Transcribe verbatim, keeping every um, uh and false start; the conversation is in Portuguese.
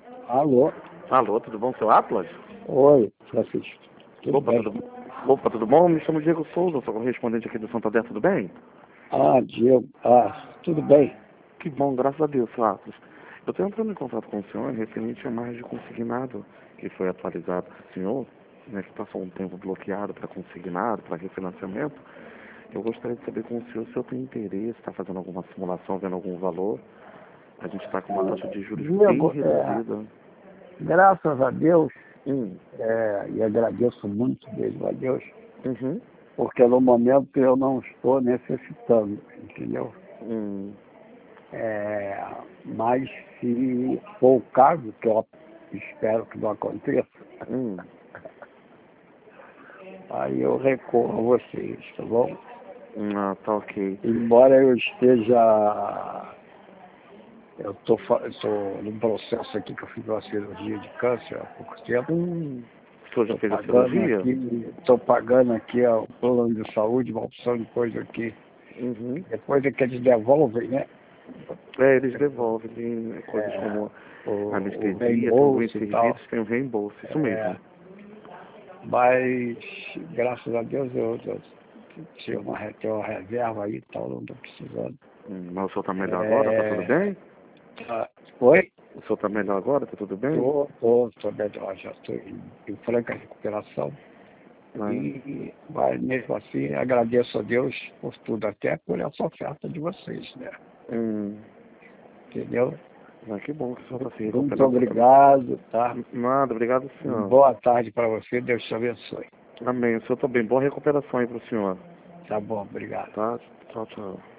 Alô? Alô, tudo bom, seu Atlas? Oi, Francisco. Tudo Opa, bem? tudo, opa, tudo bom? Me chamo Diego Souza, sou correspondente aqui do Santander, tudo bem? Ah, Diego. Ah, tudo bem. Que bom, graças a Deus, seu Atlas. Eu estou entrando em contato com o senhor referente a mais de consignado que foi atualizado para o senhor, né, que passou um tempo bloqueado para consignado, para refinanciamento. Eu gostaria de saber com o senhor se o senhor tem interesse, está fazendo alguma simulação, vendo algum valor. A gente está com uma taxa de juros bem Diego, é, reduzida. graças a Deus, Hum. é, e agradeço muito mesmo a Deus, Uhum. porque no momento eu não estou necessitando, entendeu? Hum. É, mas se for o caso, que eu espero que não aconteça, Hum. aí eu recorro a vocês, tá bom? Ah, tá ok. Embora eu esteja, eu estou num processo aqui que eu fiz uma cirurgia de câncer há pouco tempo. Hum. O senhor já Estou fez a pagando cirurgia? aqui, estou pagando aqui ó, o plano de saúde, uma opção de coisa aqui. Uhum. Depois é que eles devolvem, né? É, eles devolvem, tem coisas É, como o, o anestesia, tem alguns reembolso e tal. serviços, tem o reembolso, isso É, mesmo. mas, graças a Deus, eu, eu tinha uma, re- tenho uma reserva aí e tal, não estou precisando. Hum, mas o senhor tá melhor agora, tá tudo É, bem? tá, oi? O senhor tá melhor agora, tá tudo bem? Estou, estou, estou melhor, já estou em, em franca recuperação. Ah, E, mas mesmo assim, agradeço a Deus por tudo, até por essa oferta de vocês, né? hum, Entendeu? ah, que bom que o senhor tá se Muito recuperando totalmente. obrigado, tá? Nada, obrigado, senhor. Boa tarde para você, Deus te abençoe. Amém, o senhor tá bem, boa recuperação aí pro senhor, Tá bom, obrigado. tá? Tchau, tchau.